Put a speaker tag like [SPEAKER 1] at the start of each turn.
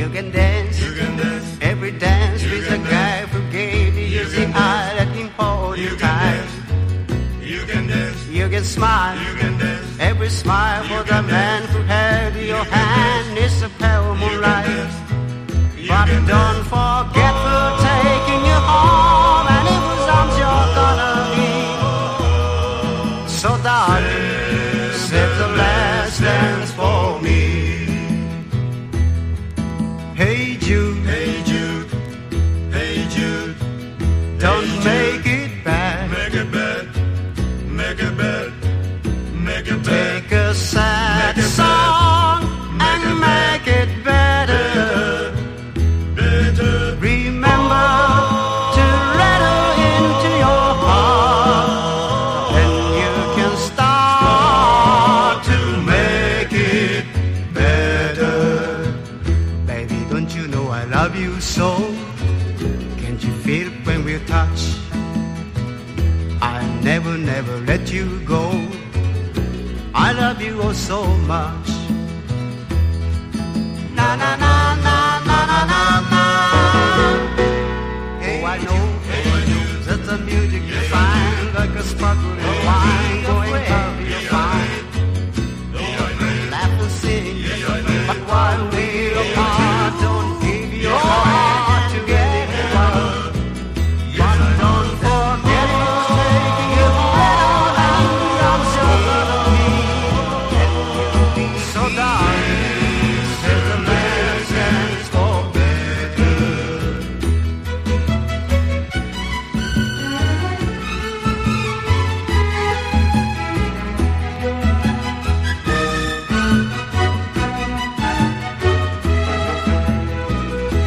[SPEAKER 1] You can dance, every dance with a guy who gave you the eye at important time. You can smile, every smile for the man who held your hand. It's a pale moonlight, but don't forget we're taking you home, and it was arms you're gonna need. So darling, save the last dance for me. Hey Jude, hey Jude, hey Jude, don't make it bad, make it bad, make it bad, make it bad. Take a sad song and make it better. Remember to rattle into your heart, and you can start to make it better. Baby, don't you know I love you so? Can't you feel it when we touch? I'll never, never let you go. I love you oh so much. Na na na.